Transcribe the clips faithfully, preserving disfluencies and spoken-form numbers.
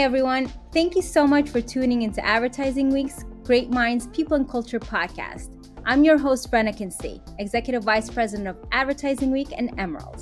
everyone. Thank you so much for tuning into Advertising Week's Great Minds, People and Culture podcast. I'm your host, Brenna Kinsey, Executive Vice President of Advertising Week and Emerald.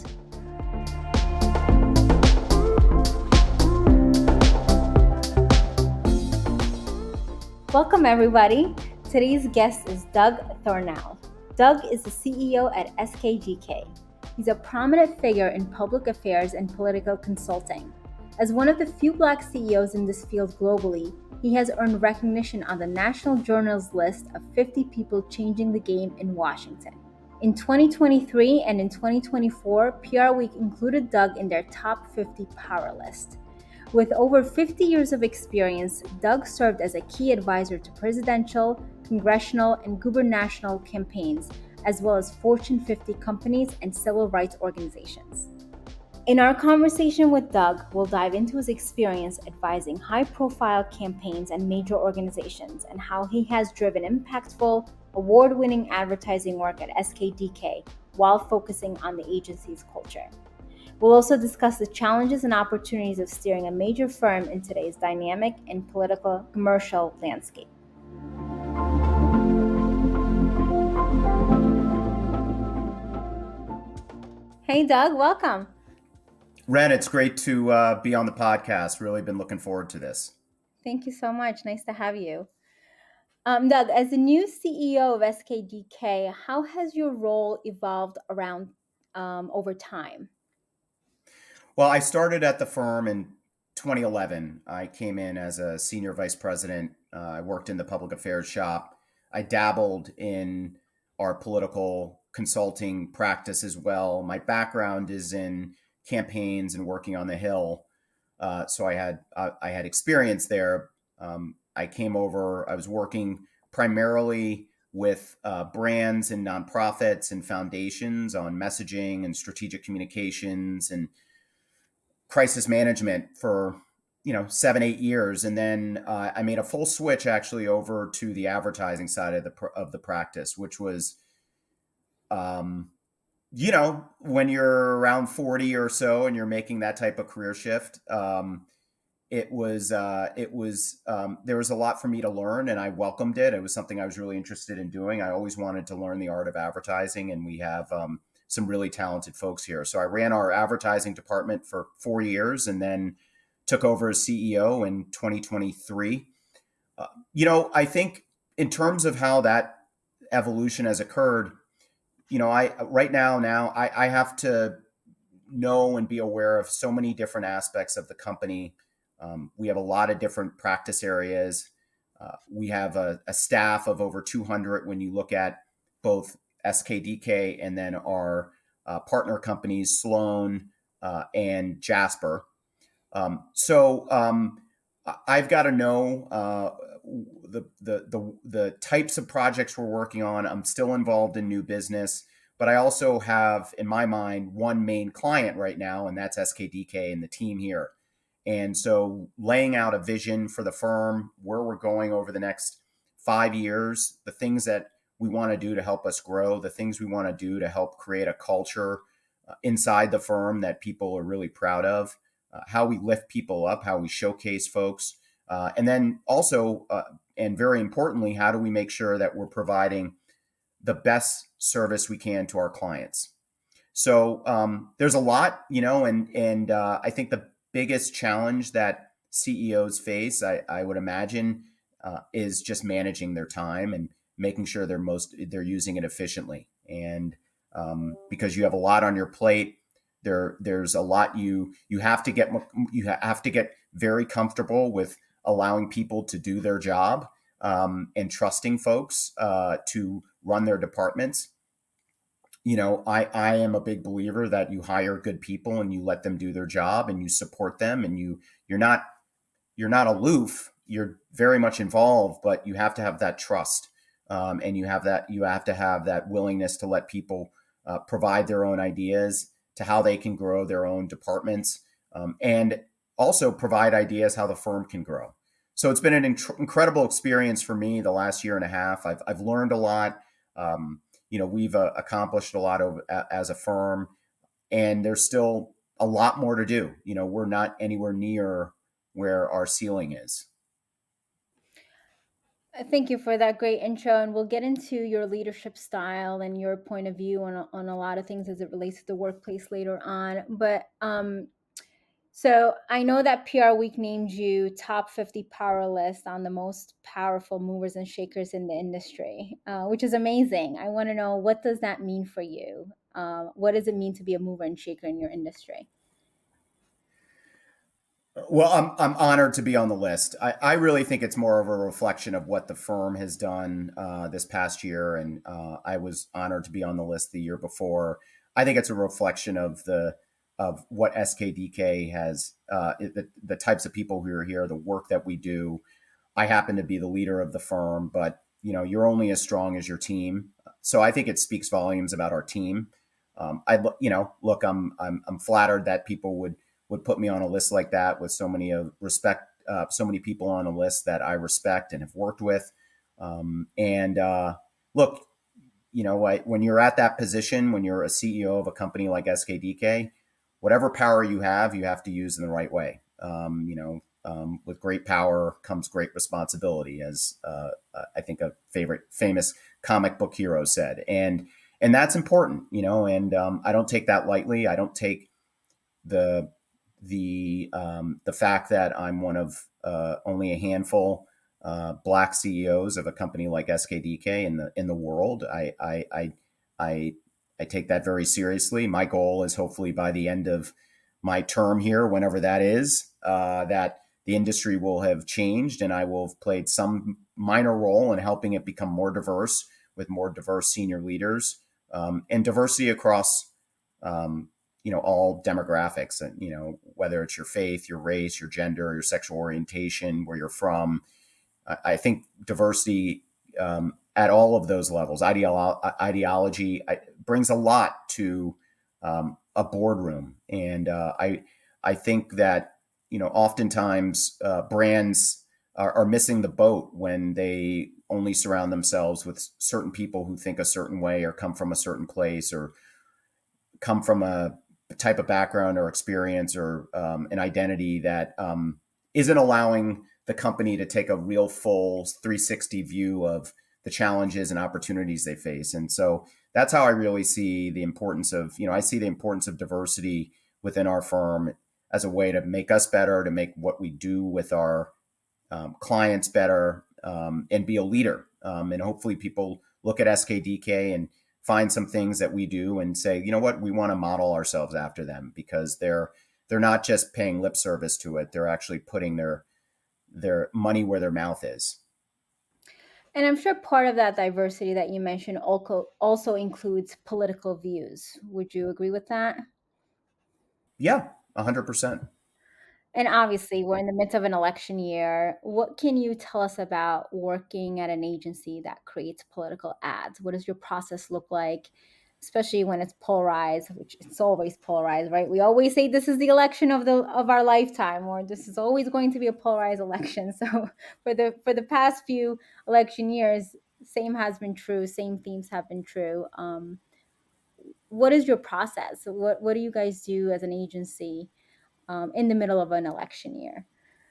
Welcome, everybody. Today's guest is Doug Thornell. Doug is the C E O at S K D K. He's a prominent figure in public affairs and political consulting. As one of the few Black C E Os in this field globally, he has earned recognition on the National Journal's list of fifty people changing the game in Washington. In twenty twenty-three and in twenty twenty-four, P R Week included Doug in their top fifty power list. With over fifty years of experience, Doug served as a key advisor to presidential, congressional, and gubernatorial campaigns, as well as Fortune fifty companies and civil rights organizations. In our conversation with Doug, we'll dive into his experience advising high-profile campaigns and major organizations and how he has driven impactful, award-winning advertising work at S K D K while focusing on the agency's culture. We'll also discuss the challenges and opportunities of steering a major firm in today's dynamic and political commercial landscape. Hey, Doug, welcome. Ren, it's great to uh, be on the podcast. Really been looking forward to this. Thank you so much. Nice to have you. Um, Doug, as the new C E O of S K D K, how has your role evolved around um, over time? Well, I started at the firm in twenty eleven. I came in as a senior vice president. Uh, I worked in the public affairs shop. I dabbled in our political consulting practice as well. My background is in campaigns and working on the Hill. Uh, so I had uh, I had experience there. Um, I came over, I was working primarily with uh, brands and nonprofits and foundations on messaging and strategic communications and crisis management for, you know, seven, eight years. And then uh, I made a full switch actually over to the advertising side of the, of the practice, which was, um, you know, when you're around forty or so and you're making that type of career shift, um, it was, uh, it was, um, there was a lot for me to learn and I welcomed it. It was something I was really interested in doing. I always wanted to learn the art of advertising, and we have um, some really talented folks here. So I ran our advertising department for four years and then took over as C E O in twenty twenty-three. Uh, you know, I think in terms of how that evolution has occurred, you know, I right now, now I, I have to know and be aware of so many different aspects of the company. Um, we have a lot of different practice areas. Uh, we have a, a staff of over two hundred when you look at both S K D K and then our uh, partner companies, Sloan uh, and Jasper. Um, so um, I've got to know uh, the, the the the types of projects we're working on. I'm still involved in new business, but I also have, in my mind, one main client right now, and that's S K D K and the team here. And so laying out a vision for the firm, where we're going over the next five years, the things that we want to do to help us grow, the things we want to do to help create a culture uh, inside the firm that people are really proud of, uh, how we lift people up, how we showcase folks. Uh, and then also, uh, and very importantly, how do we make sure that we're providing the best service we can to our clients? So um, there's a lot, you know, and and uh, I think the biggest challenge that C E Os face, I, I would imagine, uh, is just managing their time and making sure they're most they're using it efficiently. And um, because you have a lot on your plate, there there's a lot you you have to get you have to get very comfortable with allowing people to do their job um, and trusting folks uh, to run their departments. You know, I, I am a big believer that you hire good people and you let them do their job and you support them, and you you're not you're not aloof. You're very much involved, but you have to have that trust, um, and you have that you have to have that willingness to let people uh, provide their own ideas to how they can grow their own departments, um, and also provide ideas how the firm can grow. So it's been an inc- incredible experience for me the last year and a half. I've I've learned a lot. Um, you know, we've uh, accomplished a lot of, uh, as a firm, and there's still a lot more to do. You know, we're not anywhere near where our ceiling is. Thank you for that great intro, and we'll get into your leadership style and your point of view on, on a lot of things as it relates to the workplace later on. But um, so I know that P R Week named you top fifty power list on the most powerful movers and shakers in the industry, uh, which is amazing. I want to know, what does that mean for you? Uh, what does it mean to be a mover and shaker in your industry? Well, I'm I'm honored to be on the list. I, I really think it's more of a reflection of what the firm has done uh, this past year, and uh, I was honored to be on the list the year before. I think it's a reflection of the of what S K D K has, uh, the the types of people who are here, the work that we do. I happen to be the leader of the firm, but you know, you're only as strong as your team. So I think it speaks volumes about our team. Um, I, you know, look, I'm I'm I'm flattered that people would would put me on a list like that with so many of respect, uh, so many people on a list that I respect and have worked with. Um, and uh, look, you know, I, when you're at that position, when you're a C E O of a company like S K D K, whatever power you have, you have to use in the right way. Um, you know, um, with great power comes great responsibility, as uh, I think a favorite famous comic book hero said, and and that's important, you know. And um, I don't take that lightly. I don't take the the um, the fact that I'm one of uh, only a handful uh, black C E Os of a company like S K D K in the in the world. I I I I, I take that very seriously. My goal is hopefully by the end of my term here, whenever that is, uh, that the industry will have changed and I will have played some minor role in helping it become more diverse with more diverse senior leaders um, and diversity across um, you know, all demographics, and you know, whether it's your faith, your race, your gender, your sexual orientation, where you're from. I, I think diversity um, at all of those levels, ideolo- ideology, I, brings a lot to um, a boardroom, and uh, I I think that you know, oftentimes uh, brands are, are missing the boat when they only surround themselves with certain people who think a certain way or come from a certain place or come from a type of background or experience or um, an identity that um, isn't allowing the company to take a real full three sixty view of the challenges and opportunities they face. And so that's how I really see the importance of, you know, I see the importance of diversity within our firm as a way to make us better, to make what we do with our um, clients better, um, and be a leader. Um, and hopefully people look at S K D K and find some things that we do and say, you know what, we want to model ourselves after them, because they're they're not just paying lip service to it. They're actually putting their their money where their mouth is. And I'm sure part of that diversity that you mentioned also also includes political views. Would you agree with that? Yeah, a hundred percent. And obviously, we're in the midst of an election year. What can you tell us about working at an agency that creates political ads? What does your process look like, especially when it's polarized, which it's always polarized, right? We always say this is the election of the of our lifetime, or this is always going to be a polarized election. So for the for the past few election years, same has been true. Same themes have been true. Um, what is your process? What what do you guys do as an agency um, in the middle of an election year?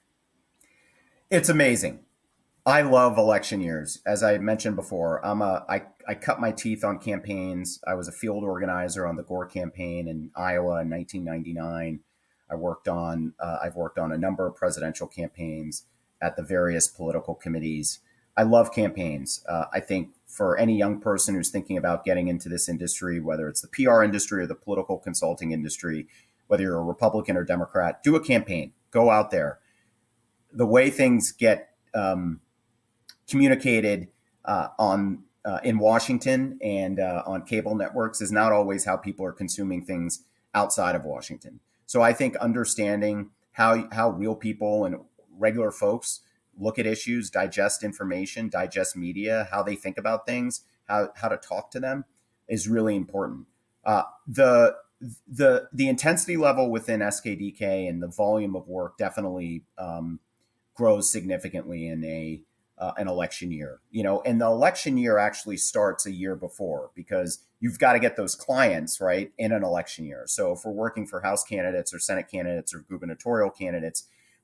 It's amazing. I love election years. As I mentioned before, I'm a I, I cut my teeth on campaigns. I was a field organizer on the Gore campaign in Iowa in nineteen ninety-nine. I worked on uh, I've worked on a number of presidential campaigns at the various political committees. I love campaigns. Uh, I think for any young person who's thinking about getting into this industry, whether it's the P R industry or the political consulting industry, whether you're a Republican or Democrat, do a campaign. Go out there. The way things get um, communicated uh, on uh, in Washington and uh, on cable networks is not always how people are consuming things outside of Washington. So I think understanding how how real people and regular folks look at issues, digest information, digest media, how they think about things, how how to talk to them is really important. Uh, the the the intensity level within S K D K and the volume of work definitely um, grows significantly in a uh, an election year, you know, and the election year actually starts a year before, because you've got to get those clients right in an election year. So if we're working for House candidates or Senate candidates or gubernatorial candidates,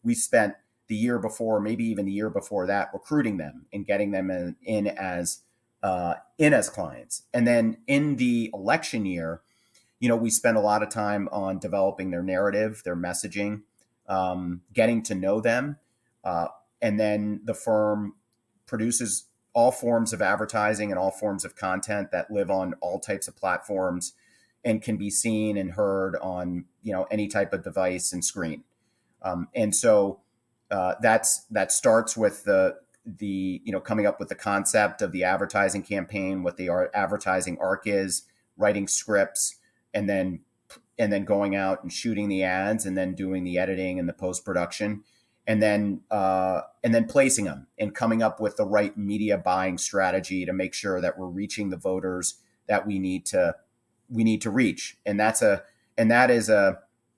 we spent the year before, maybe even the year before that, recruiting them and getting them in, in as uh, in as clients. And then in the election year, you know, we spend a lot of time on developing their narrative, their messaging, um, getting to know them, uh, and then the firm produces all forms of advertising and all forms of content that live on all types of platforms and can be seen and heard on, you know, any type of device and screen. Um, and so uh, that's that starts with the the you know coming up with the concept of the advertising campaign, what the art, advertising arc is, writing scripts, and then and then going out and shooting the ads, and then doing the editing and the post production, and then uh, and then placing them and coming up with the right media buying strategy to make sure that we're reaching the voters that we need to we need to reach. And that's a and that is a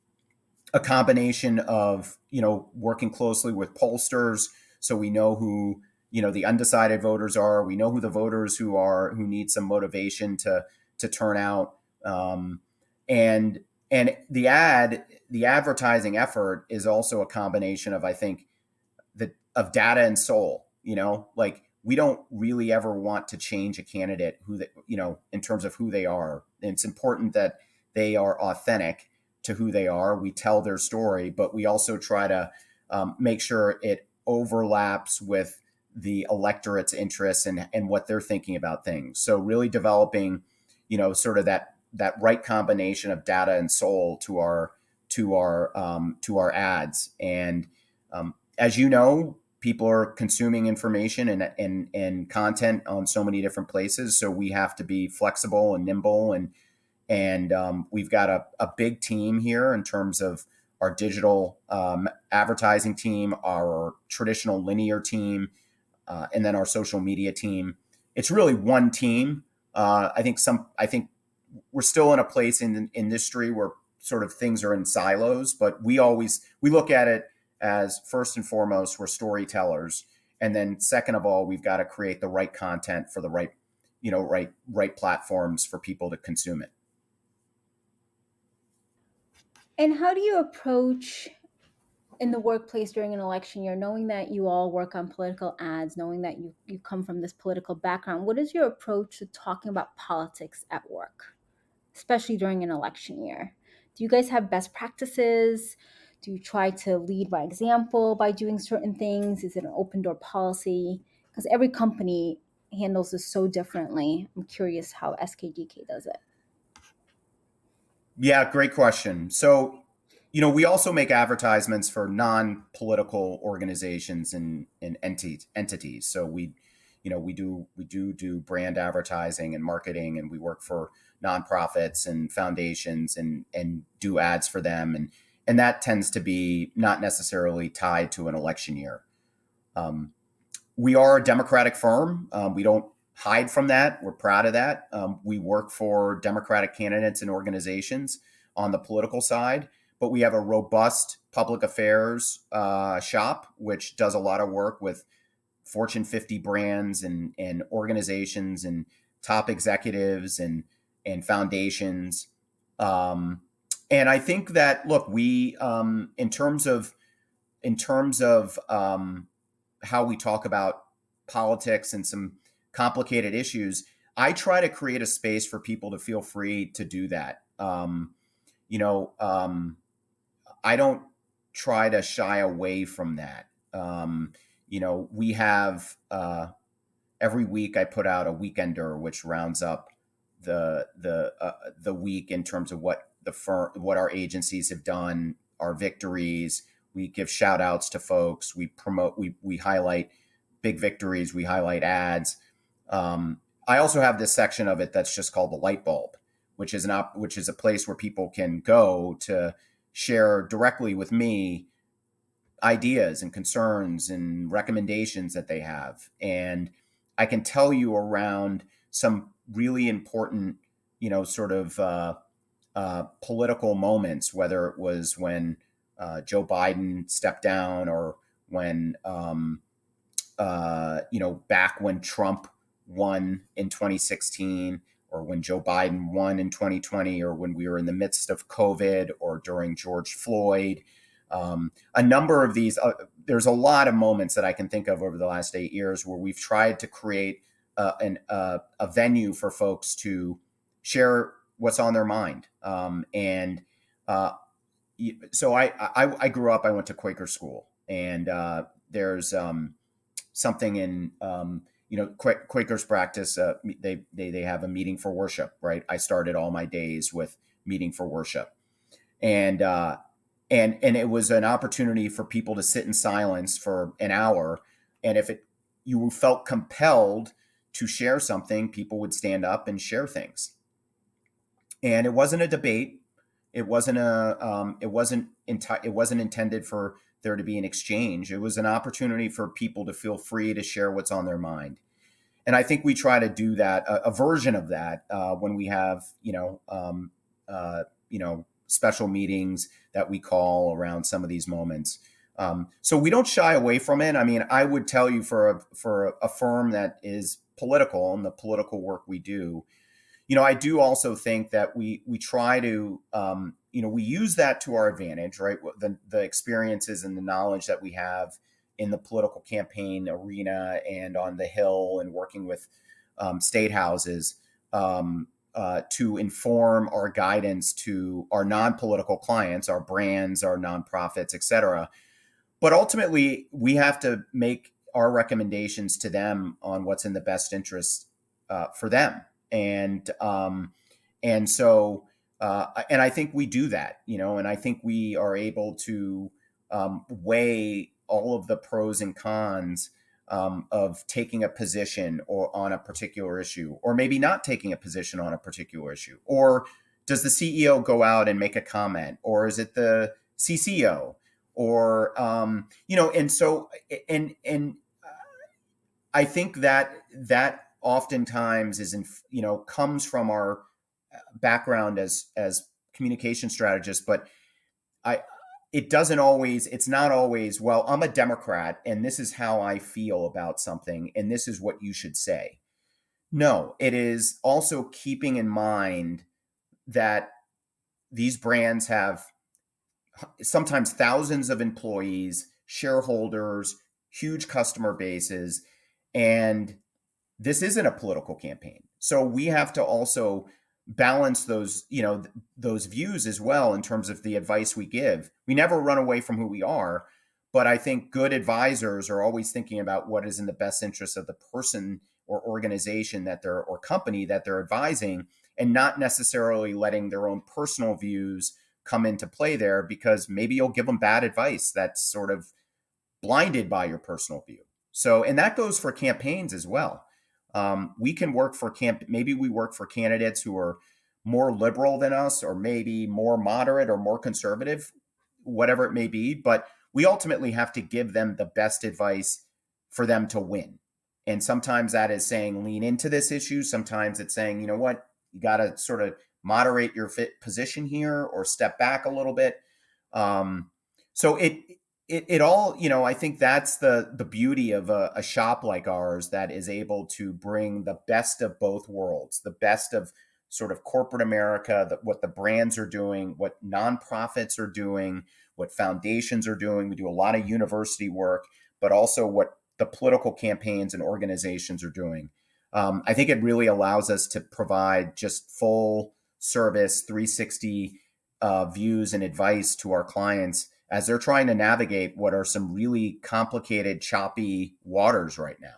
a combination of, you know, working closely with pollsters, so we know who, you know, the undecided voters are. We know who the voters who are who need some motivation to to turn out. Um, and and the ad, the advertising effort is also a combination of, I think, the of data and soul. You know, like, we don't really ever want to change a candidate who they, you know, in terms of who they are. And it's important that they are authentic to who they are. We tell their story, but we also try to um, make sure it overlaps with the electorate's interests and, and what they're thinking about things. So really developing, you know, sort of that that right combination of data and soul to our to our um, to our ads. And um, as you know, people are consuming information and, and and content on so many different places. So we have to be flexible and nimble, and and um, we've got a, a big team here in terms of our digital um, advertising team, our traditional linear team, uh, and then our social media team. It's really one team. Uh, I think some. I think we're still in a place in the industry where sort of things are in silos, but we always we look at it as, first and foremost, we're storytellers, and then second of all, we've got to create the right content for the right, you know, right right platforms for people to consume it. And how do you approach in the workplace during an election year, knowing that you all work on political ads, knowing that you, you come from this political background? What is your approach to talking about politics at work, especially during an election year? Do you guys have best practices? Do you try to lead by example by doing certain things? Is it an open door policy? Because every company handles this so differently. I'm curious how S K G K does it. Yeah, great question. So, you know, we also make advertisements for non-political organizations and, and enti- entities. So we, you know, we do we do do brand advertising and marketing, and we work for nonprofits and foundations and and do ads for them, and and that tends to be not necessarily tied to an election year. Um, we are a Democratic firm. Um, we don't hide from that. We're proud of that. Um, we work for Democratic candidates and organizations on the political side, but we have a robust public affairs uh, shop, which does a lot of work with Fortune fifty brands and, and organizations and top executives and, and foundations. Um, and I think that, look, we, um, in terms of, in terms of, um, how we talk about politics and some complicated issues, I try to create a space for people to feel free to do that. Um, you know, um, I don't try to shy away from that. Um, you know, we have uh, every week I put out a weekender, which rounds up the the uh, the week in terms of what the firm, what our agencies have done, our victories. We give shout outs to folks. We promote, we, we highlight big victories. We highlight ads. Um, I also have this section of it that's just called the light bulb, which is an op, which is a place where people can go to share directly with me ideas and concerns and recommendations that they have. And I can tell you around some really important, you know, sort of uh, uh, political moments, whether it was when uh, Joe Biden stepped down, or when, um, uh, you know, back when Trump won in twenty sixteen, or when Joe Biden won in twenty twenty, or when we were in the midst of COVID, or during George Floyd. Um, a number of these, uh, there's a lot of moments that I can think of over the last eight years where we've tried to create uh, an, uh, a venue for folks to share what's on their mind. Um, and uh, so I, I, I grew up, I went to Quaker school, and uh, there's um, something in, um, you know, Quakers practice, uh, they, they, they have a meeting for worship, right? I started all my days with meeting for worship. And, uh, and, and it was an opportunity for people to sit in silence for an hour. And if it, you felt compelled to share something, people would stand up and share things. And it wasn't a debate. It wasn't a, um, it wasn't, enti- it wasn't intended for there to be an exchange. It was an opportunity for people to feel free to share what's on their mind. And I think we try to do that, a, a version of that, uh, when we have, you know, um, uh, you know, special meetings that we call around some of these moments. Um, so we don't shy away from it. I mean, I would tell you for a, for a firm that is political and the political work we do, you know, I do also think that we we try to, um, you know, we use that to our advantage, right? The the experiences and the knowledge that we have in the political campaign arena and on the Hill and working with um, state houses um, uh, to inform our guidance to our non-political clients, our brands, our nonprofits, et cetera. But ultimately, we have to make our recommendations to them on what's in the best interest uh, for them. And um, and so uh, and I think we do that, you know, and I think we are able to um, weigh all of the pros and cons um, of taking a position or on a particular issue, or maybe not taking a position on a particular issue. Or does the C E O go out and make a comment, or is it the C C O? Or um, you know, and so and and I think that that oftentimes is in, you know, comes from our background as as communication strategists, but I it doesn't always, it's not always, well, I'm a Democrat and this is how I feel about something and this is what you should say. No, it is also keeping in mind that these brands have sometimes thousands of employees, shareholders, huge customer bases, and this isn't a political campaign. So we have to also balance those, you know, th- those views as well in terms of the advice we give. We never run away from who we are, but I think good advisors are always thinking about what is in the best interest of the person or organization that they're or company that they're advising, and not necessarily letting their own personal views come into play there, because maybe you'll give them bad advice that's sort of blinded by your personal view. So, and that goes for campaigns as well. Um, we can work for camp. Maybe we work for candidates who are more liberal than us, or maybe more moderate or more conservative, whatever it may be. But we ultimately have to give them the best advice for them to win. And sometimes that is saying lean into this issue. Sometimes it's saying, you know what, you got to sort of moderate your fit position here or step back a little bit. Um, so it it, it all, you know, I think that's the the beauty of a, a shop like ours that is able to bring the best of both worlds, the best of sort of corporate America, the, what the brands are doing, what nonprofits are doing, what foundations are doing. We do a lot of university work, but also what the political campaigns and organizations are doing. Um, I think it really allows us to provide just full service, three sixty uh, views and advice to our clients as they're trying to navigate what are some really complicated, choppy waters right now.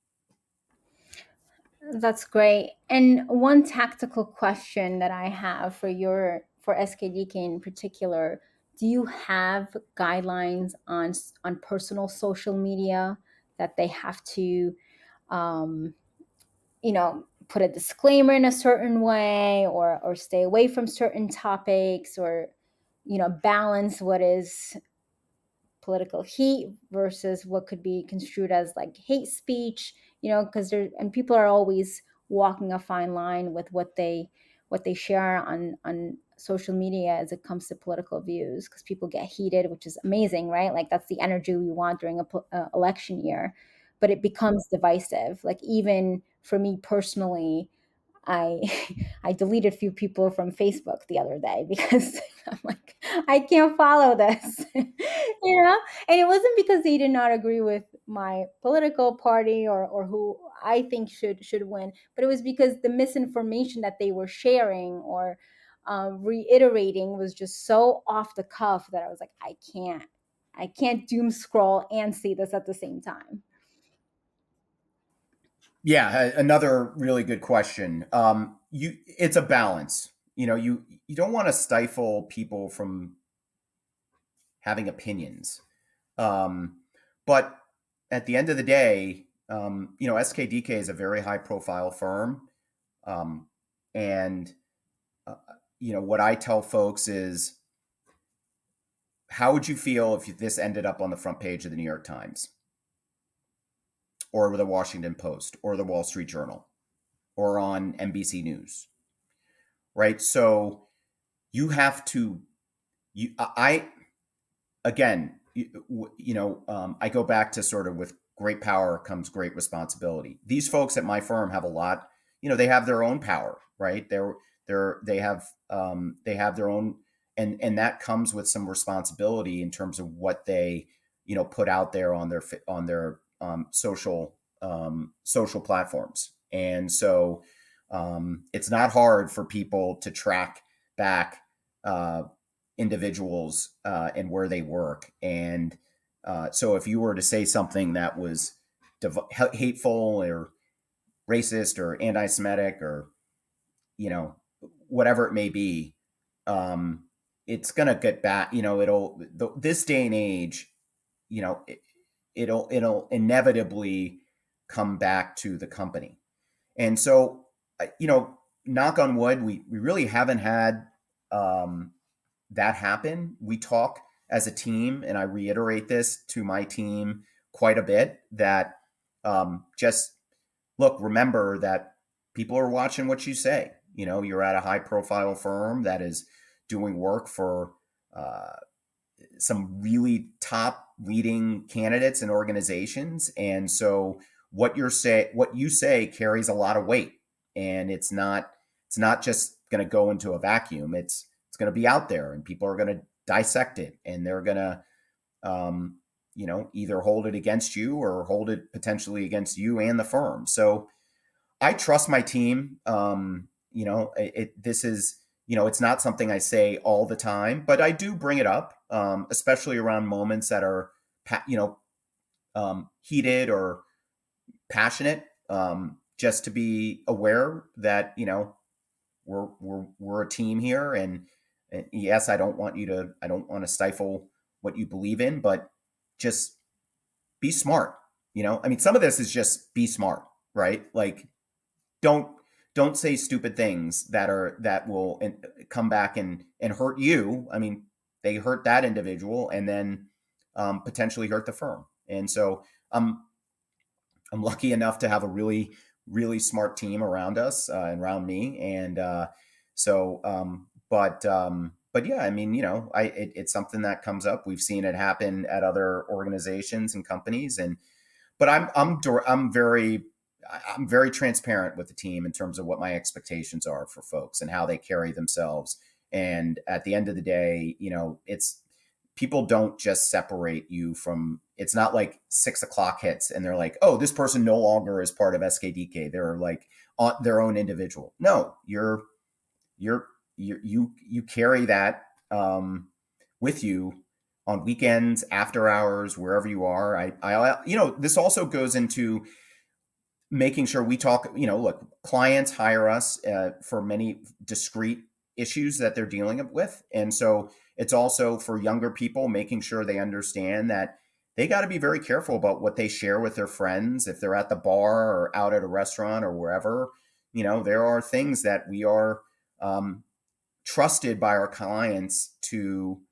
That's great. And one tactical question that I have for your for S K D K in particular, do you have guidelines on on personal social media that they have to um, you know, put a disclaimer in a certain way, or or stay away from certain topics, or you know, balance what is political heat versus what could be construed as like hate speech, you know, because there and people are always walking a fine line with what they what they share on on social media as it comes to political views, because people get heated, which is amazing, right? Like that's the energy we want during a uh, election year, but it becomes divisive. Like even for me personally, I I deleted a few people from Facebook the other day because I'm like, I can't follow this, you know? And it wasn't because they did not agree with my political party or or who I think should should win, but it was because the misinformation that they were sharing or um, reiterating was just so off the cuff that I was like, I can't, I can't doom scroll and see this at the same time. Yeah, another really good question. Um, you, it's a balance. You know, you you don't want to stifle people from having opinions, um, but at the end of the day, um, you know, S K D K is a very high profile firm, um, and uh, you know what I tell folks is, how would you feel if this ended up on the front page of the New York Times or the Washington Post or the Wall Street Journal or on N B C News, right? So you have to, you I again, you, you know, um, I go back to sort of, with great power comes great responsibility. These folks at my firm have a lot, you know, they have their own power, right? They're they're they have um, they have their own, and and that comes with some responsibility in terms of what they, you know, put out there on their on their um, social um, social platforms. And so um, it's not hard for people to track back uh, individuals uh, and where they work. And uh, so if you were to say something that was div- hateful or racist or anti-Semitic or, you know, whatever it may be, um, it's going to get back, you know, it'll, the, this day and age, you know, it, it'll, it'll inevitably come back to the company. And so, you know, knock on wood, we, we really haven't had um, that happen. We talk as a team, and I reiterate this to my team quite a bit, that um, just look, remember that people are watching what you say. You know, you're at a high profile firm that is doing work for uh, some really top leading candidates and organizations. And so what you're say what you say carries a lot of weight. And it's not it's not just going to go into a vacuum. It's it's going to be out there, and people are going to dissect it, and they're going to um, you know, either hold it against you or hold it potentially against you and the firm. So I trust my team. Um, you know, it, it this is, you know, it's not something I say all the time, but I do bring it up, um, especially around moments that are, you know, um, heated or passionate, um, just to be aware that, you know, we're we're we're a team here, and, and yes, I don't want you to I don't want to stifle what you believe in, but just be smart. You know, I mean, some of this is just be smart, right? Like, don't don't say stupid things that are that will in, come back and and hurt you. I mean, they hurt that individual, and then um, potentially hurt the firm. And so I'm I'm lucky enough to have a really really smart team around us uh, and around me. And uh, so, um, but um, but yeah, I mean, you know, I it, it's something that comes up. We've seen it happen at other organizations and companies, and but I'm I'm I'm very I'm very transparent with the team in terms of what my expectations are for folks and how they carry themselves. And at the end of the day, you know, it's people don't just separate you from. It's not like six o'clock hits and they're like, oh, this person no longer is part of S K D K. They're like on their own individual. No, you're you're you you you carry that um, with you on weekends, after hours, wherever you are. I, I, you know, this also goes into making sure we talk. You know, look, clients hire us uh, for many discrete issues that they're dealing with, and so it's also for younger people making sure they understand that they got to be very careful about what they share with their friends if they're at the bar or out at a restaurant or wherever. You know, there are things that we are um, trusted by our clients to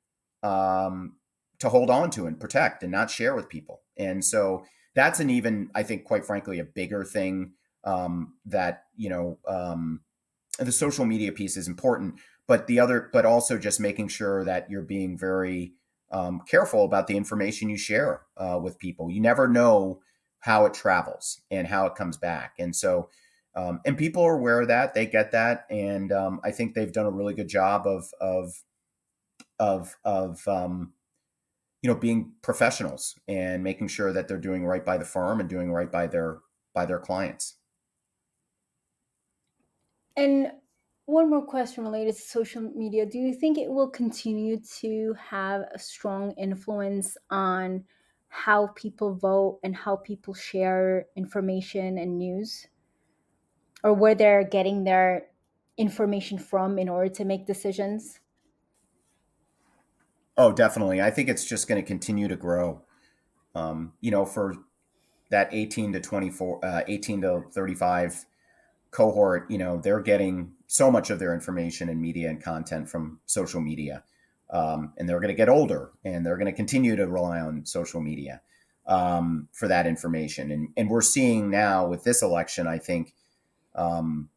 um, to hold on to and protect and not share with people. And so that's an even, I think, quite frankly, a bigger thing um, that, you know, um, the social media piece is important, but the other, but also just making sure that you're being very um, careful about the information you share uh, with people. You never know how it travels and how it comes back. And so Um, and people are aware of that. They get that. And um, I think they've done a really good job of, of, of, of, um, you know, being professionals and making sure that they're doing right by the firm and doing right by their, by their clients. And one more question related to social media. Do you think it will continue to have a strong influence on how people vote and how people share information and news, or where they're getting their information from in order to make decisions? Oh, definitely. I think it's just going to continue to grow. Um, you know, for that eighteen to twenty-four, uh, eighteen to thirty-five cohort, you know, they're getting so much of their information and media and content from social media. Um, and they're going to get older and they're going to continue to rely on social media um, for that information. And, and we're seeing now with this election, I think, um,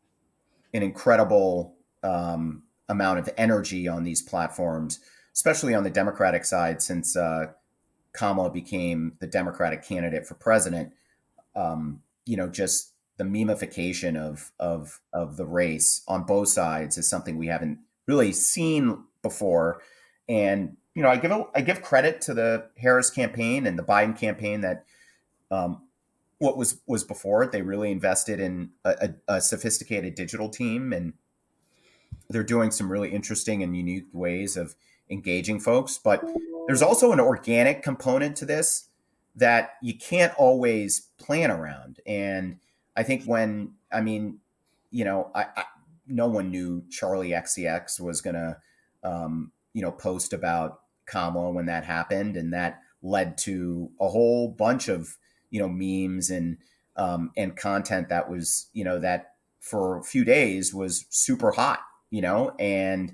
an incredible um, amount of energy on these platforms, especially on the Democratic side, since uh, Kamala became the Democratic candidate for president. Um, you know, just the memification of of of the race on both sides is something we haven't really seen before. And you know, I give a, I give credit to the Harris campaign and the Biden campaign that um, what was was before it. They really invested in a, a, a sophisticated digital team, and they're doing some really interesting and unique ways of engaging folks. But there's also an organic component to this that you can't always plan around. And I think when, I mean, you know, I, I no one knew Charlie X C X was going to, um, you know, post about Kamala when that happened. And that led to a whole bunch of, you know, memes and, um, and content that was, you know, that for a few days was super hot, you know, and,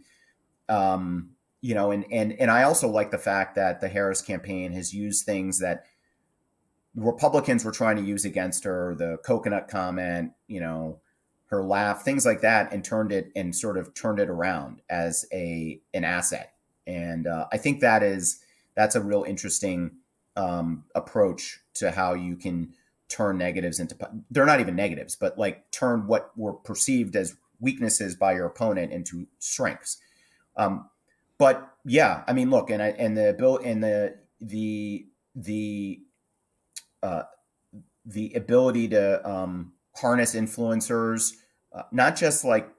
um, you know, and, and, and I also like the fact that the Harris campaign has used things that Republicans were trying to use against her, the coconut comment, you know, her laugh, things like that, and turned it and sort of turned it around as a an asset. And uh, I think that is that's a real interesting um, approach to how you can turn negatives into they're not even negatives, but like turn what were perceived as weaknesses by your opponent into strengths. Um, but yeah, I mean, look, and I and the bill and the the the uh, the ability to um, harness influencers, uh, not just like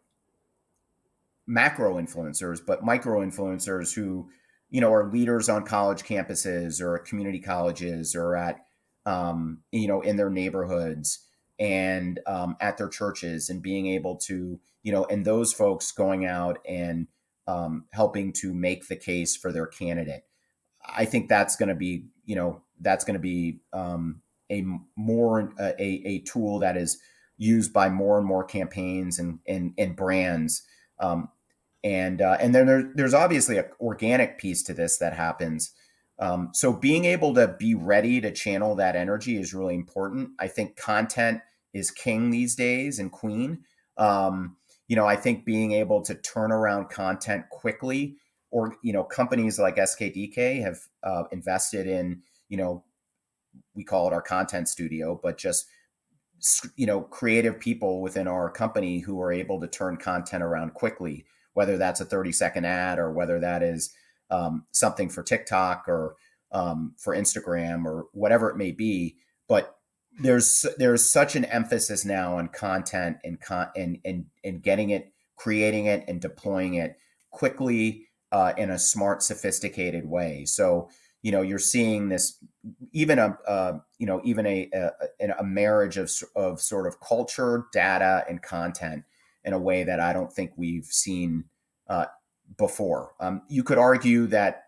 macro influencers, but micro influencers who, you know, are leaders on college campuses or at community colleges or at, um, you know, in their neighborhoods and um, at their churches, and being able to, you know, and those folks going out and um, helping to make the case for their candidate. I think that's going to be, you know, that's going to be um, a more a, a tool that is used by more and more campaigns and and, and brands. Um, and uh, and then there, there's obviously an organic piece to this that happens. Um, so being able to be ready to channel that energy is really important. I think content is king these days and queen. Um, you know, I think being able to turn around content quickly, or you know, companies like S K D K have uh, invested in, you know, we call it our content studio, but just you know, creative people within our company who are able to turn content around quickly, whether that's a thirty second ad or whether that is um, something for TikTok or um, for Instagram or whatever it may be. But there's there's such an emphasis now on content and con and and and getting it, creating it, and deploying it quickly uh, in a smart, sophisticated way. So you know, you're seeing this even a uh, you know even a, a a marriage of of sort of culture, data, and content in a way that I don't think we've seen uh, before. Um, you could argue that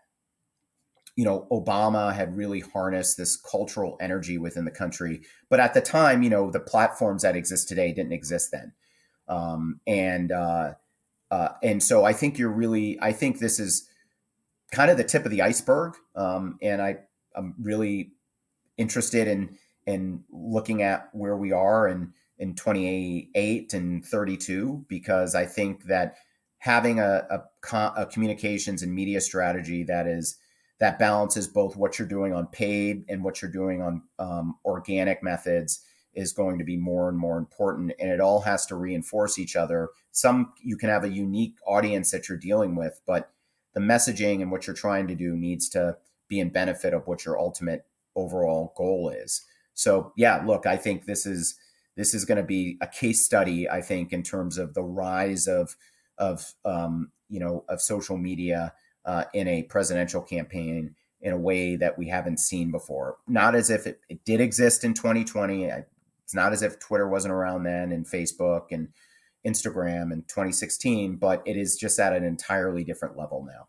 you know Obama had really harnessed this cultural energy within the country, but at the time, you know, the platforms that exist today didn't exist then, um, and uh, uh, and so I think you're really I think this is kind of the tip of the iceberg. Um, and I, I'm really interested in in looking at where we are in in twenty-eight and thirty-two, because I think that having a, a, a communications and media strategy that is that balances both what you're doing on paid and what you're doing on um, organic methods is going to be more and more important, and it all has to reinforce each other. Some, you can have a unique audience that you're dealing with, but the messaging and what you're trying to do needs to be in benefit of what your ultimate overall goal is. So yeah, look, I think this is this is going to be a case study, I think, in terms of the rise of of um, you know of social media uh, in a presidential campaign in a way that we haven't seen before. Not as if it, it did exist in twenty twenty. It's not as if Twitter wasn't around then, and Facebook and Instagram in twenty sixteen, but it is just at an entirely different level now.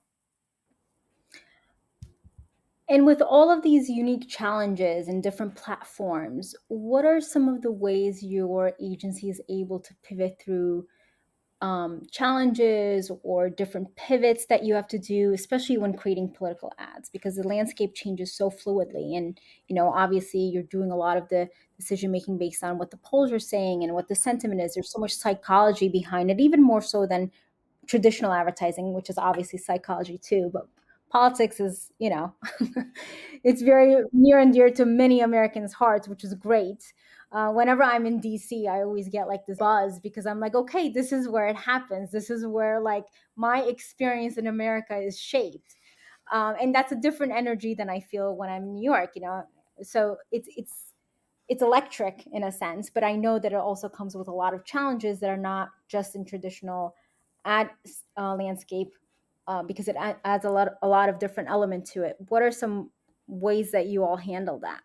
And with all of these unique challenges and different platforms, what are some of the ways your agency is able to pivot through um, challenges or different pivots that you have to do, especially when creating political ads, because the landscape changes so fluidly. And, you know, obviously you're doing a lot of the decision making based on what the polls are saying and what the sentiment is. There's so much psychology behind it, even more so than traditional advertising, which is obviously psychology too. But politics is, you know, it's very near and dear to many Americans' hearts, which is great. Uh, whenever I'm in D C, I always get like this buzz because I'm like, okay, this is where it happens. This is where like my experience in America is shaped. Um, and that's a different energy than I feel when I'm in New York, you know? So it's, it's, it's electric in a sense, but I know that it also comes with a lot of challenges that are not just in traditional ad uh, landscape, uh, because it adds a lot, a lot of different element to it. What are some ways that you all handle that?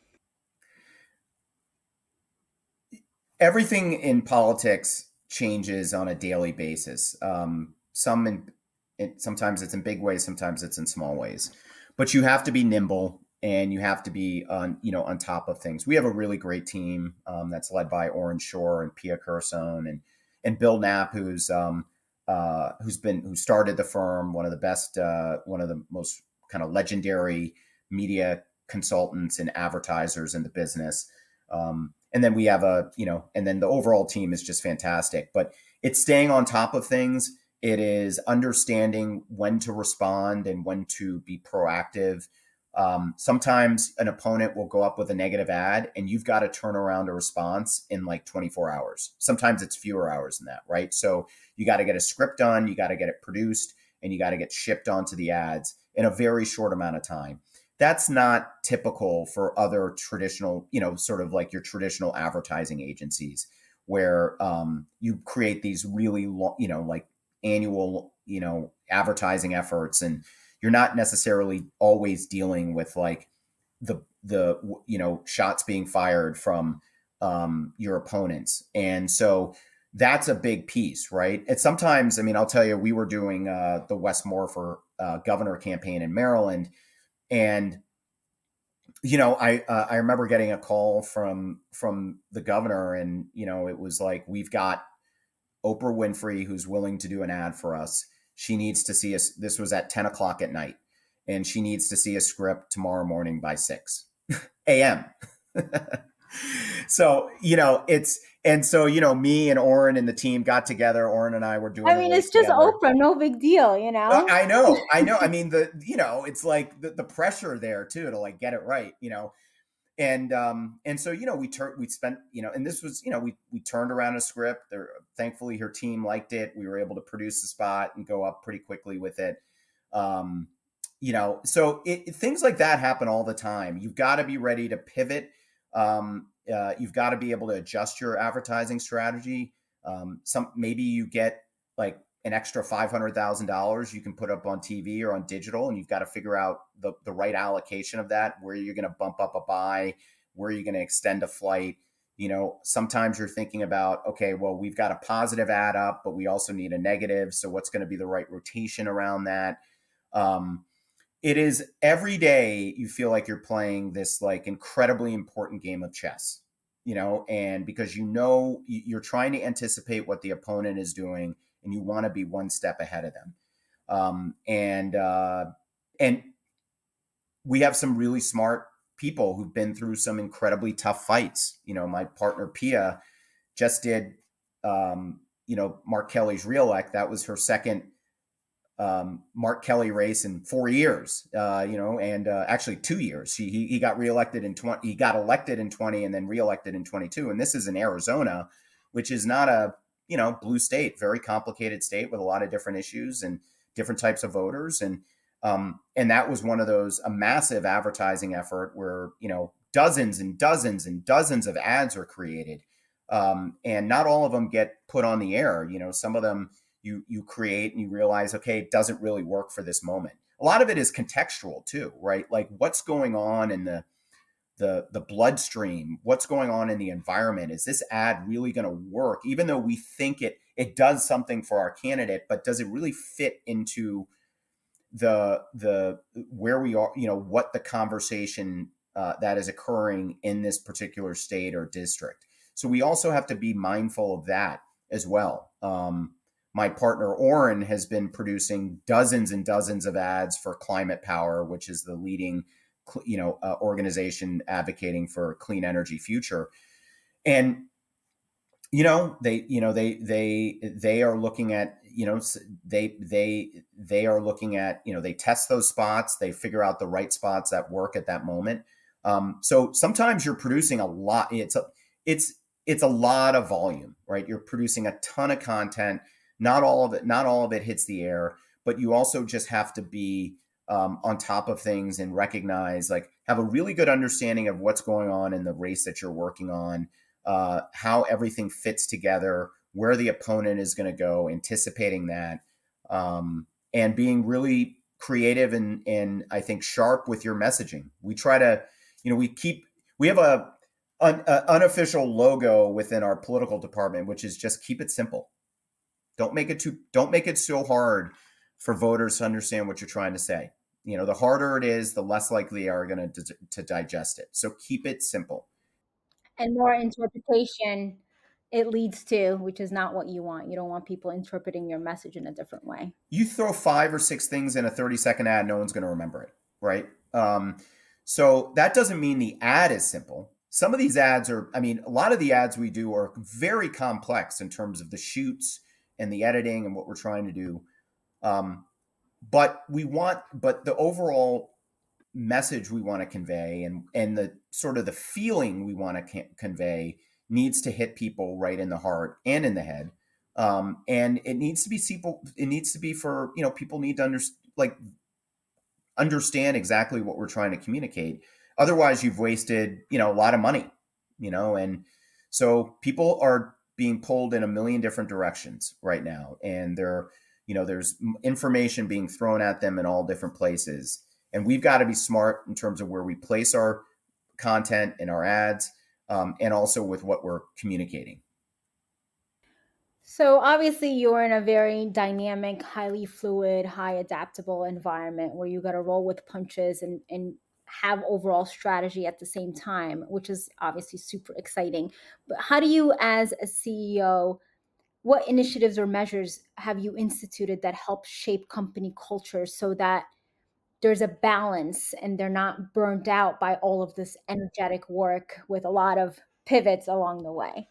Everything in politics changes on a daily basis. Um, some in, it, sometimes it's in big ways, sometimes it's in small ways. But you have to be nimble and you have to be on you know on top of things. We have a really great team um, that's led by Oren Shore and Pia Cursone and and Bill Knapp, who's um, uh, who's been who started the firm, one of the best, uh, one of the most kind of legendary media consultants and advertisers in the business. Um, and then we have a, you know, and then the overall team is just fantastic. But it's staying on top of things. It is understanding when to respond and when to be proactive. Um, sometimes an opponent will go up with a negative ad and you've got to turn around a response in like twenty-four hours. Sometimes it's fewer hours than that, right? So you got to get a script done, you got to get it produced, and you got to get shipped onto the ads in a very short amount of time. That's not typical for other traditional, you know, sort of like your traditional advertising agencies where um, you create these really, long, you know, like annual, you know, advertising efforts, and you're not necessarily always dealing with like the the you know shots being fired from um, your opponents, and so that's a big piece, right? And sometimes, I mean, I'll tell you, we were doing uh, the Wes Moore for uh, governor campaign in Maryland, and you know, I uh, I remember getting a call from from the governor, and you know, it was like, we've got Oprah Winfrey who's willing to do an ad for us. She needs to see us. This was at ten o'clock at night, and she needs to see a script tomorrow morning by six a m So, you know, it's, and so, you know, me and Oren and the team got together. Oren and I were doing I the mean, work it's just together. Oprah, no big deal, you know? I know, I know. I mean, the, you know, it's like the, the pressure there too, to like get it right, you know? And, um, and so, you know, we turned, we spent, you know, and this was, you know, we, we turned around a script there. Thankfully her team liked it. We were able to produce the spot and go up pretty quickly with it. Um, you know, so it, things like that happen all the time. You've got to be ready to pivot. Um, uh, you've got to be able to adjust your advertising strategy. Um, some, maybe you get like an extra five hundred thousand dollars you can put up on T V or on digital, and you've got to figure out the, the right allocation of that, where you're going to bump up a buy, where you're going to extend a flight. You know, sometimes you're thinking about, okay, well, we've got a positive ad up, but we also need a negative. So what's going to be the right rotation around that? Um, it is every day you feel like you're playing this like incredibly important game of chess, you know, and because you know you're trying to anticipate what the opponent is doing, and you want to be one step ahead of them. Um, and uh, and we have some really smart people who've been through some incredibly tough fights. You know, my partner Pia just did, um, you know, Mark Kelly's reelect. That was her second um, Mark Kelly race in four years, uh, you know, and uh, actually two years. He, he he got reelected in twenty. He got elected in twenty, and then reelected in twenty-two. And this is in Arizona, which is not a you know blue state, very complicated state with a lot of different issues and different types of voters. And um, and that was one of those a massive advertising effort where you know dozens and dozens and dozens of ads are created, um, and not all of them get put on the air. You know, some of them you you create and you realize, okay, it doesn't really work for this moment. A lot of it is contextual too, right? Like what's going on in the the the bloodstream, what's going on in the environment. Is this ad really going to work? Even though we think it it does something for our candidate, but does it really fit into the the where we are, you know, what the conversation uh, that is occurring in this particular state or district. So we also have to be mindful of that as well. Um, my partner Oren has been producing dozens and dozens of ads for Climate Power, which is the leading, you know, uh, organization advocating for a clean energy future. And you know they you know they they they are looking at you know they they they are looking at you know they test those spots, they figure out the right spots that work at that moment. Um, so sometimes you're producing a lot. It's a it's it's a lot of volume, right? You're producing a ton of content. Not all of it not all of it hits the air, but you also just have to be um, on top of things and recognize, like, have a really good understanding of what's going on in the race that you're working on, uh, how everything fits together, where the opponent is going to go, anticipating that, um, and being really creative and, and I think sharp with your messaging. We try to, you know, we keep, we have a, an a unofficial logo within our political department, which is just keep it simple. Don't make it too, don't make it so hard for voters to understand what you're trying to say. You know, the harder it is, the less likely they are going to, to digest it. So keep it simple. And more interpretation it leads to, which is not what you want. You don't want people interpreting your message in a different way. You throw five or six things in a thirty second ad, no one's going to remember it, right? Um, so that doesn't mean the ad is simple. Some of these ads are, I mean, a lot of the ads we do are very complex in terms of the shoots and the editing and what we're trying to do. Um, but we want, but the overall message we want to convey and and the sort of the feeling we want to convey needs to hit people right in the heart and in the head, um, and it needs to be people. It needs to be for you know people need to under, like understand exactly what we're trying to communicate. Otherwise, you've wasted you know a lot of money, you know, and so people are being pulled in a million different directions right now, and they're you know there's information being thrown at them in all different places, and we've got to be smart in terms of where we place our content in our ads, um, and also with what we're communicating. So obviously you're in a very dynamic, highly fluid, high adaptable environment where you got to roll with punches and, and have overall strategy at the same time, which is obviously super exciting. But how do you, as a C E O, what initiatives or measures have you instituted that help shape company culture so that there's a balance and they're not burnt out by all of this energetic work with a lot of pivots along the way?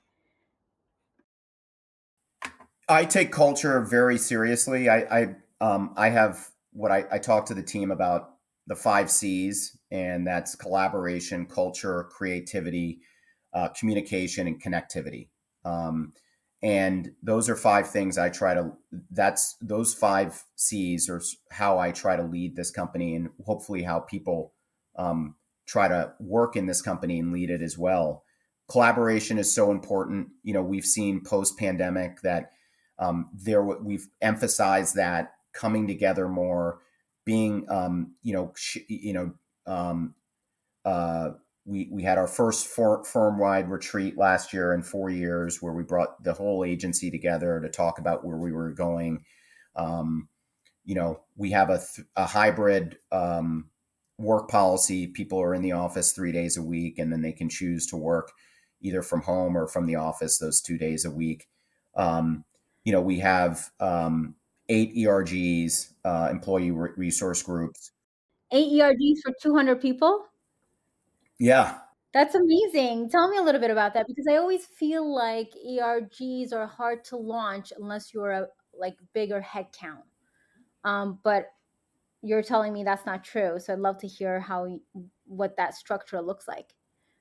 I take culture very seriously. I I, um, I have what I, I talk to the team about the five C's, and that's collaboration, culture, creativity, uh, communication, and connectivity. Um, and those are five things I try to. That's those five C's are how I try to lead this company, and hopefully how people um, try to work in this company and lead it as well. Collaboration is so important. You know, we've seen post pandemic that um, there we've emphasized that coming together more, being um, you know sh- you know um, uh, we we had our first for, firm wide retreat last year in four years where we brought the whole agency together to talk about where we were going. Um, you know, we have a, th- a hybrid um, work policy. People are in the office three days a week, and then they can choose to work either from home or from the office those two days a week. Um, you know, we have um, eight E R Gs, uh, employee re- resource groups. Eight E R Gs for two hundred people? Yeah. That's amazing. Tell me a little bit about that because I always feel like E R Gs are hard to launch unless you're a like bigger head count. Um, but you're telling me that's not true. So I'd love to hear how what that structure looks like.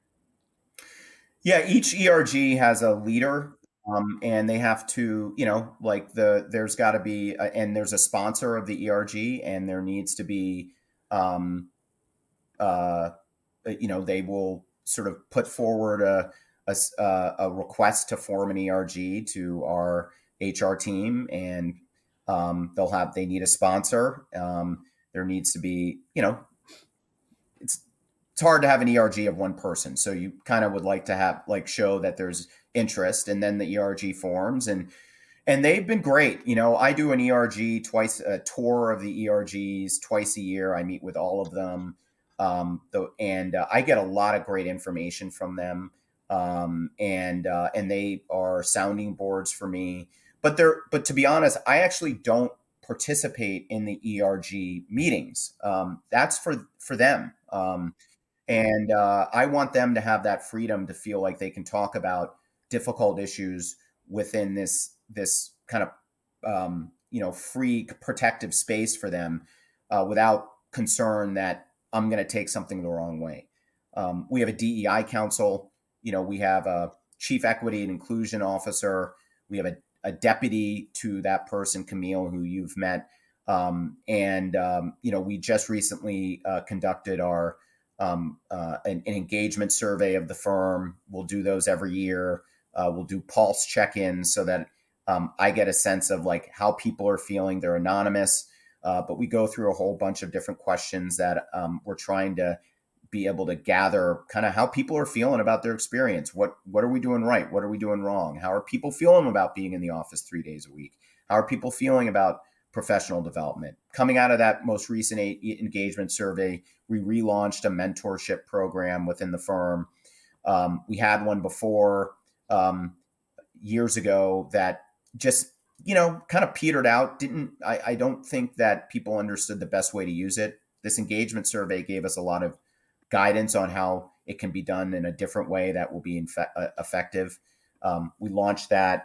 Yeah, each E R G has a leader, um, and they have to, you know, like the there's got to be, a, and there's a sponsor of the E R G, and there needs to be, um, uh, you know, they will sort of put forward a a, a request to form an E R G to our H R team, and um, they'll have they need a sponsor. Um, there needs to be, you know, it's it's hard to have an E R G of one person. So you kind of would like to have like show that there's interest, and then the E R G forms, and and they've been great. You know, I do an E R G twice, a tour of the E R Gs twice a year. I meet with all of them, um, the, and uh, I get a lot of great information from them, um, and uh, and they are sounding boards for me. But they're but to be honest, I actually don't participate in the E R G meetings. Um, that's for for them. Um, and uh, I want them to have that freedom to feel like they can talk about difficult issues within this this kind of um, you know free protective space for them, uh, without concern that I'm going to take something the wrong way. Um, we have a D E I council. You know, we have a chief equity and inclusion officer. We have a, a deputy to that person, Camille, who you've met. Um, and um, you know, we just recently uh, conducted our um, uh, an, an engagement survey of the firm. We'll do those every year. Uh, we'll do pulse check-ins so that um, I get a sense of like how people are feeling. They're anonymous, uh, but we go through a whole bunch of different questions that um, we're trying to be able to gather kind of how people are feeling about their experience. What what are we doing right? What are we doing wrong? How are people feeling about being in the office three days a week? How are people feeling about professional development? Coming out of that most recent engagement survey, we relaunched a mentorship program within the firm. Um, we had one before um, years ago that just you know kind of petered out. Didn't I, I don't think that people understood the best way to use it. This engagement survey gave us a lot of guidance on how it can be done in a different way that will be infe- effective. Um, we launched that.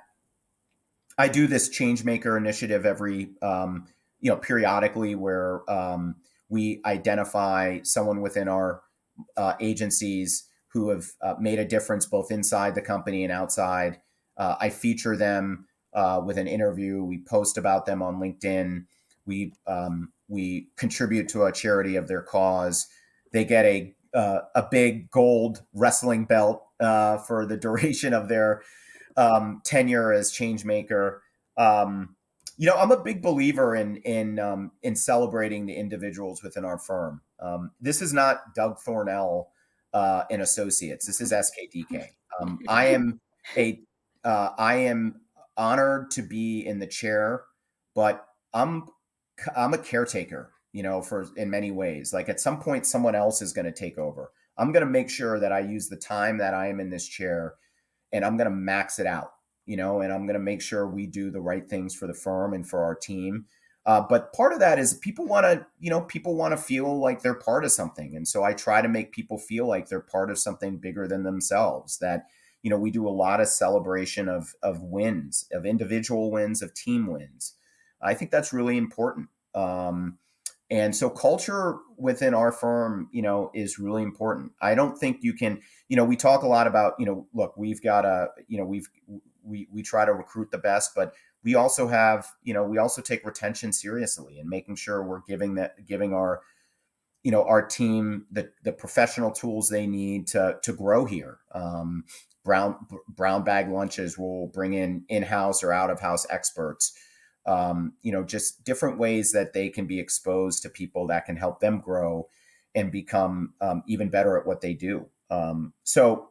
I do this Changemaker initiative every, um, you know, periodically where um, we identify someone within our uh, agencies who have uh, made a difference both inside the company and outside. Uh, I feature them uh, with an interview. We post about them on LinkedIn. We um, we contribute to a charity of their cause. They get a uh, a big gold wrestling belt uh, for the duration of their um, tenure as Changemaker. Um, you know, I'm a big believer in in um, in celebrating the individuals within our firm. Um, this is not Doug Thornell uh, and Associates. This is S K D K. Um, I am a uh, I am honored to be in the chair, but I'm I'm a caretaker. You know, for in many ways. Like at some point, someone else is going to take over. I'm going to make sure that I use the time that I am in this chair and I'm going to max it out, you know, and I'm going to make sure we do the right things for the firm and for our team. Uh, but part of that is people want to, you know, people want to feel like they're part of something. And so I try to make people feel like they're part of something bigger than themselves, that, you know, we do a lot of celebration of, of wins, of individual wins, of team wins. I think that's really important. Um, and so culture within our firm, you know, is really important. I don't think you can, you know, we talk a lot about, you know, look, we've got a, you know, we've, we, we try to recruit the best, but we also have, you know, we also take retention seriously and making sure we're giving that, giving our, you know, our team the, the professional tools they need to, to grow here. Um, brown, brown bag lunches will bring in in-house or out of house experts. Um, you know, just different ways that they can be exposed to people that can help them grow and become um, even better at what they do. Um, so,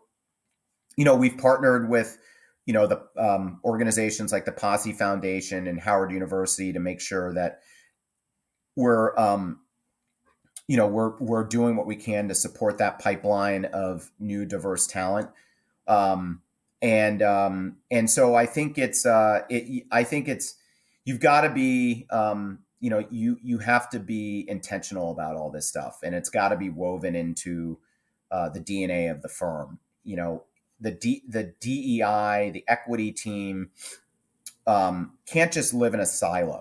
you know, we've partnered with, you know, the um, organizations like the Posse Foundation and Howard University to make sure that we're, um, you know, we're we're doing what we can to support that pipeline of new diverse talent. Um, and um, and so I think it's uh, it, I think it's you've got to be um, you know you you have to be intentional about all this stuff, and it's got to be woven into uh, the D N A of the firm. You know, the D, the D E I, the equity team um, can't just live in a silo.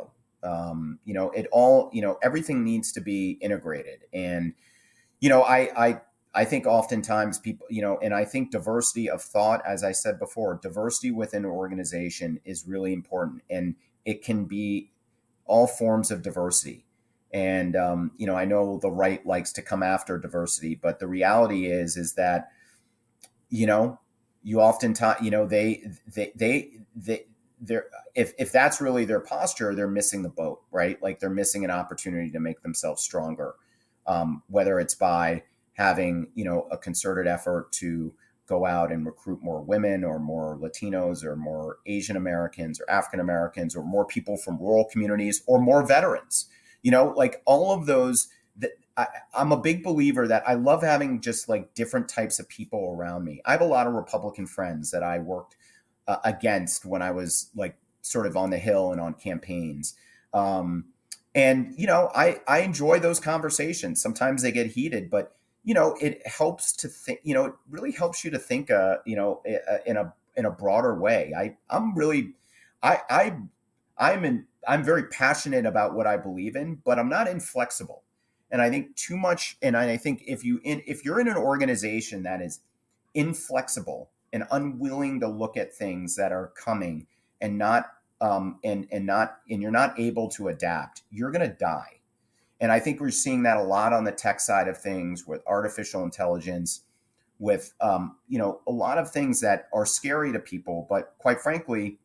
Um, you know, it all, you know, everything needs to be integrated. And, you know, I, I, I think oftentimes people, you know, and I think diversity of thought, as I said before, diversity within an organization is really important, and it can be all forms of diversity. And, um, you know, I know the right likes to come after diversity, but the reality is, is that, you know, you oftentimes, you know, they, they, they, they, they're, if, if that's really their posture, they're missing the boat, right? Like they're missing an opportunity to make themselves stronger. Um, whether it's by having, you know, a concerted effort to go out and recruit more women or more Latinos or more Asian Americans or African Americans or more people from rural communities or more veterans, you know, like all of those. That I, I'm a big believer that I love having just like different types of people around me. I have a lot of Republican friends that I worked uh, against when I was like sort of on the Hill and on campaigns. Um, and, you know, I, I enjoy those conversations. Sometimes they get heated, but, you know, it helps to think, you know, it really helps you to think, uh, you know, in a, in a broader way. I, I'm really, I, I, I'm in, I'm very passionate about what I believe in, but I'm not inflexible. And I think too much. And I think if you, in, if you're in an organization that is inflexible and unwilling to look at things that are coming and not um, and and not and you're not able to adapt, you're going to die. And I think we're seeing that a lot on the tech side of things with artificial intelligence, with um, you know, a lot of things that are scary to people. But quite frankly,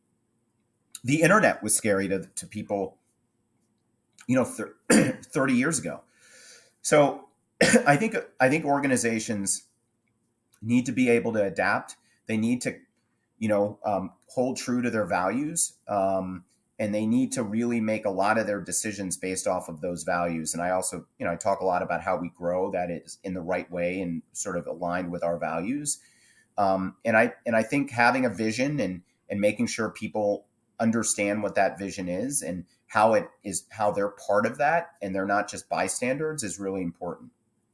the internet was scary to, to people, you know, thirty years ago. So I think I think organizations need to be able to adapt. They need to, you know, um, hold true to their values, um, and they need to really make a lot of their decisions based off of those values. And I also, you know, I talk a lot about how we grow that is in the right way and sort of aligned with our values. Um, and I and I think having a vision and and making sure people understand what that vision is and how it is, how they're part of that and they're not just bystanders, is really important.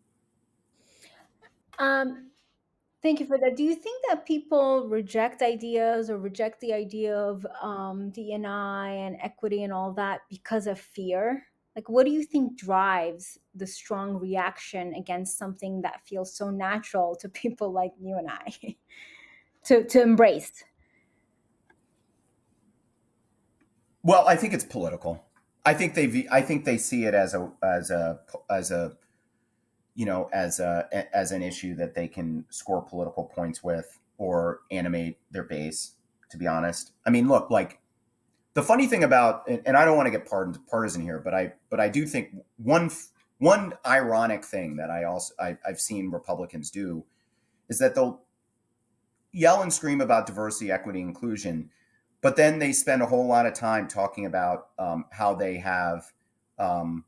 Um, Thank you for that. Do you think that people reject ideas or reject the idea of um, D and I and equity and all that because of fear? Like, what do you think drives the strong reaction against something that feels so natural to people like you and I to to embrace? Well, I think it's political. I think they I think they see it as a as a as a you know, as a as an issue that they can score political points with or animate their base. To be honest, I mean, look, like the funny thing about, and I don't want to get partisan here, but I but I do think one one ironic thing that I also I, I've seen Republicans do is that they'll yell and scream about diversity, equity, inclusion, but then they spend a whole lot of time talking about um, how they have um,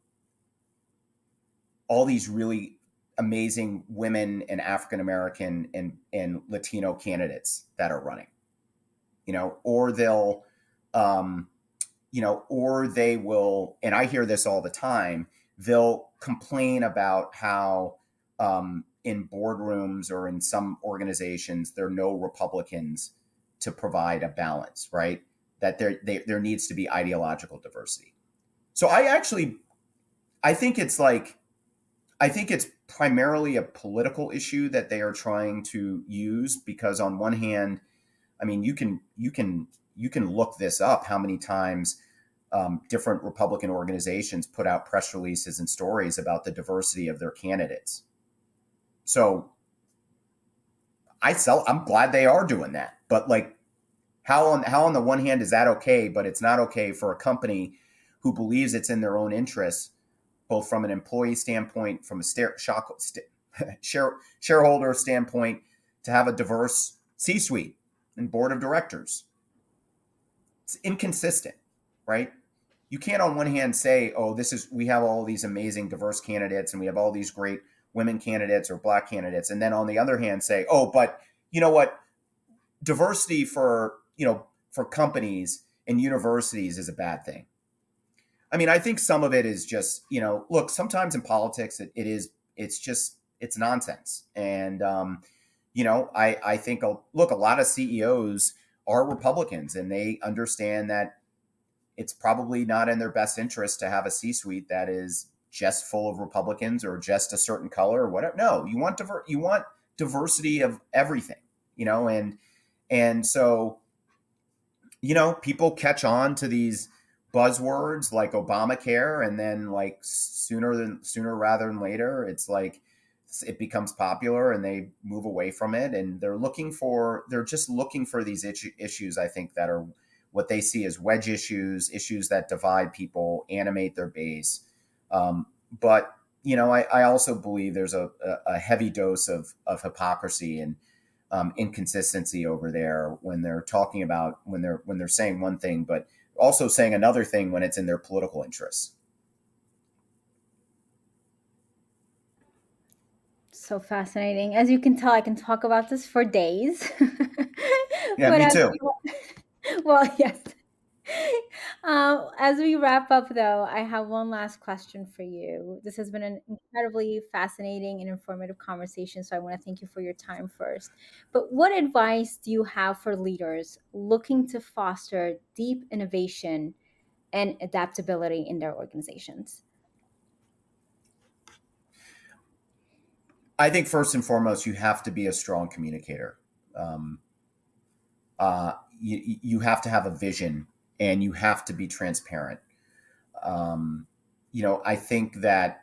all these really amazing women and African American and, and Latino candidates that are running, you know, or they'll, um, you know, or they will, and I hear this all the time, they'll complain about how um, in boardrooms or in some organizations, there are no Republicans to provide a balance, right? That there, they, there needs to be ideological diversity. So I actually, I think it's like, I think it's primarily a political issue that they are trying to use, because on one hand, I mean, you can you can you can look this up, how many times um, different Republican organizations put out press releases and stories about the diversity of their candidates. So I sell, I'm glad they are doing that. But like, how on how on the one hand is that okay, but it's not okay for a company who believes it's in their own interests, both from an employee standpoint, from a st- shock, st- share, shareholder standpoint, to have a diverse C-suite and board of directors. It's inconsistent, right? You can't on one hand say, oh, this is, we have all these amazing diverse candidates and we have all these great women candidates or black candidates. And then on the other hand say, oh, but you know what? Diversity for, you know, for companies and universities is a bad thing. I mean, I think some of it is just, you know, look, sometimes in politics, it, it is, it's just, it's nonsense. And, um, you know, I, I think, look, a lot of C E Os are Republicans and they understand that it's probably not in their best interest to have a C-suite that is just full of Republicans or just a certain color or whatever. No, you want diver- you want diversity of everything, you know, and and so, you know, people catch on to these buzzwords like Obamacare, and then like sooner than sooner rather than later, it's like it becomes popular and they move away from it, and they're looking for they're just looking for these issues, I think, that are what they see as wedge issues, issues that divide people, animate their base. Um, but you know, I, I also believe there's a, a heavy dose of of hypocrisy and um, inconsistency over there when they're talking about when they're when they're saying one thing, but also saying another thing when it's in their political interests. So fascinating. As you can tell, I can talk about this for days. Yeah, but me as too. we, well, yes. Um, as we wrap up, though, I have one last question for you. This has been an incredibly fascinating and informative conversation, so I want to thank you for your time first. But what advice do you have for leaders looking to foster deep innovation and adaptability in their organizations? I think first and foremost, you have to be a strong communicator. Um, uh, you, you have to have a vision and you have to be transparent. Um, you know, I think that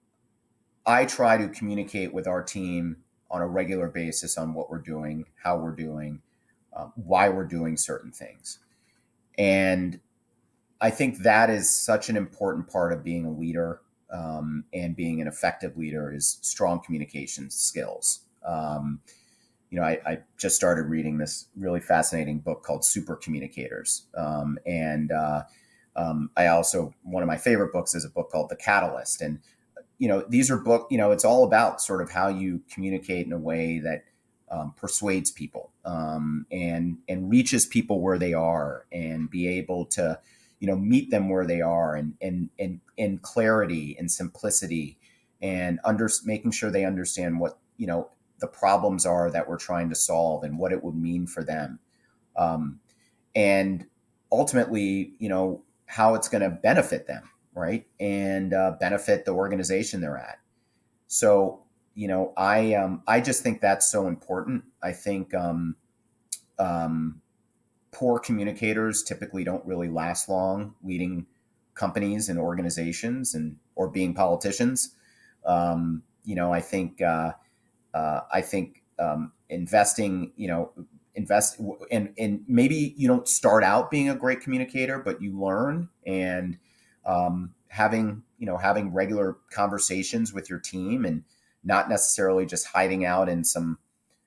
I try to communicate with our team on a regular basis on what we're doing, how we're doing, uh, why we're doing certain things. And I think that is such an important part of being a leader, um, and being an effective leader is strong communication skills. Um, you know, I, I, just started reading this really fascinating book called Super Communicators. Um, and uh, um, I also, one of my favorite books is a book called The Catalyst. And, you know, these are book, you know, it's all about sort of how you communicate in a way that um, persuades people, um, and, and reaches people where they are and be able to, you know, meet them where they are, and, and, and, and clarity and simplicity, and under, making sure they understand what, you know, the problems are that we're trying to solve and what it would mean for them. Um, and ultimately, you know, how it's going to benefit them, right? And uh, benefit the organization they're at. So, you know, I, um, I just think that's so important. I think, um, um, poor communicators typically don't really last long leading companies and organizations, and or being politicians. Um, you know, I think uh, uh, I think um, investing, you know, invest and and maybe you don't start out being a great communicator, but you learn, and um, having you know having regular conversations with your team, and not necessarily just hiding out in some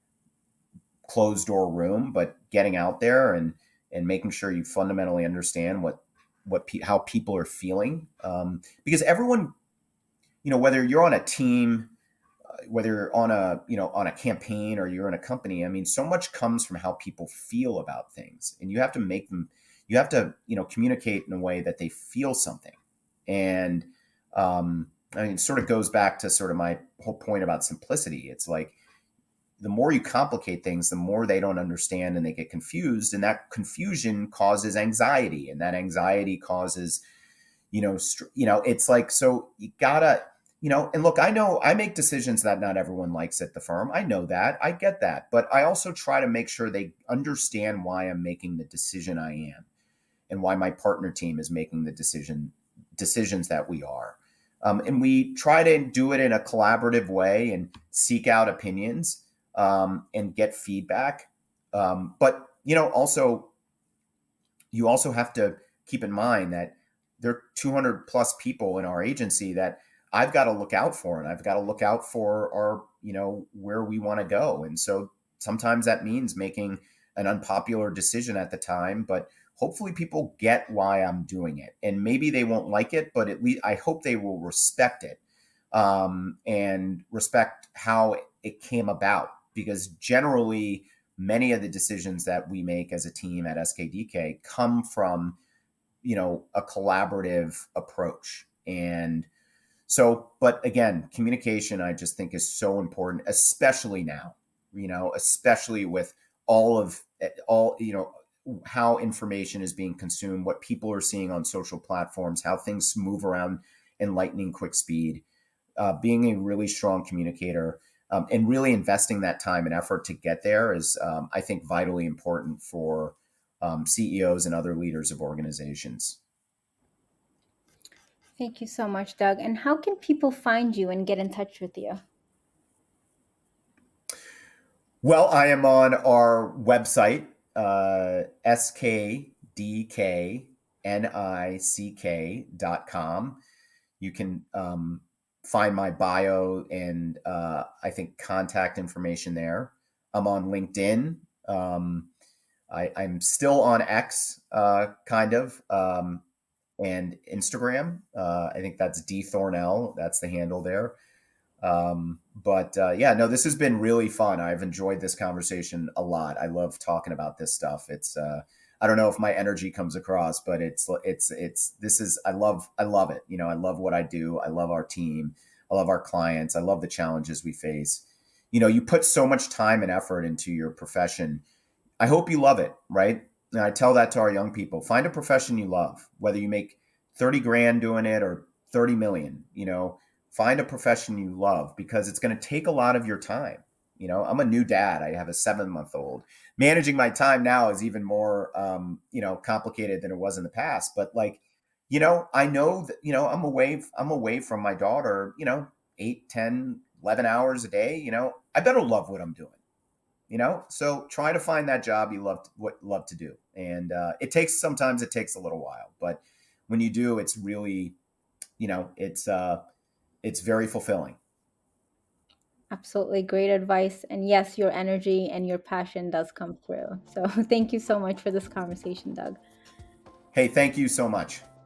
closed door room, but getting out there and and making sure you fundamentally understand what what pe- how people are feeling, um, because everyone, you know, whether you're on a team, uh, whether you're on a you know on a campaign or you're in a company, I mean, so much comes from how people feel about things, and you have to make them, you have to you know communicate in a way that they feel something, and um, I mean, it sort of goes back to sort of my whole point about simplicity. It's like the more you complicate things, the more they don't understand and they get confused. And that confusion causes anxiety, and that anxiety causes, you know, str- you know, it's like, so you gotta, you know, and look, I know I make decisions that not everyone likes at the firm. I know that, I get that, but I also try to make sure they understand why I'm making the decision I am, and why my partner team is making the decision decisions that we are. Um, and we try to do it in a collaborative way and seek out opinions, um, and get feedback. Um, but you know, also you also have to keep in mind that there are two hundred plus people in our agency that I've got to look out for, and I've got to look out for our, you know, where we want to go. And so sometimes that means making an unpopular decision at the time, but hopefully people get why I'm doing it. And maybe they won't like it, but at least I hope they will respect it, um, and respect how it came about. Because generally, many of the decisions that we make as a team at S K D K come from, you know, a collaborative approach. And so, but again, communication, I just think is so important, especially now, you know, especially with all of all, you know, how information is being consumed, what people are seeing on social platforms, how things move around in lightning quick speed. Uh, being a really strong communicator um, and really investing that time and effort to get there is, um, I think, vitally important for um, C E Os and other leaders of organizations. Thank you so much, Doug. And how can people find you and get in touch with you? Well, I am on our website, uh, S K D K N I C K dot com. You can um, find my bio and uh, I think contact information there. I'm on LinkedIn. Um, I, I'm still on X, uh, kind of, um, and Instagram. Uh, I think that's D Thornell. That's the handle there. Um, but uh, yeah, no, this has been really fun. I've enjoyed this conversation a lot. I love talking about this stuff. It's uh, I don't know if my energy comes across, but it's it's it's this is I love I love it. You know, I love what I do. I love our team. I love our clients. I love the challenges we face. You know, you put so much time and effort into your profession. I hope you love it, right? And I tell that to our young people. Find a profession you love, whether you make thirty grand doing it or thirty million, you know, find a profession you love because it's going to take a lot of your time. You know, I'm a new dad. I have a seven month old. Managing my time now is even more, um, you know, complicated than it was in the past. But like, you know, I know that, you know, I'm away, I'm away from my daughter, you know, eight, ten, eleven hours a day. You know, I better love what I'm doing, you know? So try to find that job you love, to, what love to do. And uh, it takes, sometimes it takes a little while, but when you do, it's really, you know, it's, uh, it's very fulfilling. Absolutely great advice. And yes, your energy and your passion does come through. So thank you so much for this conversation, Doug. Hey, thank you so much.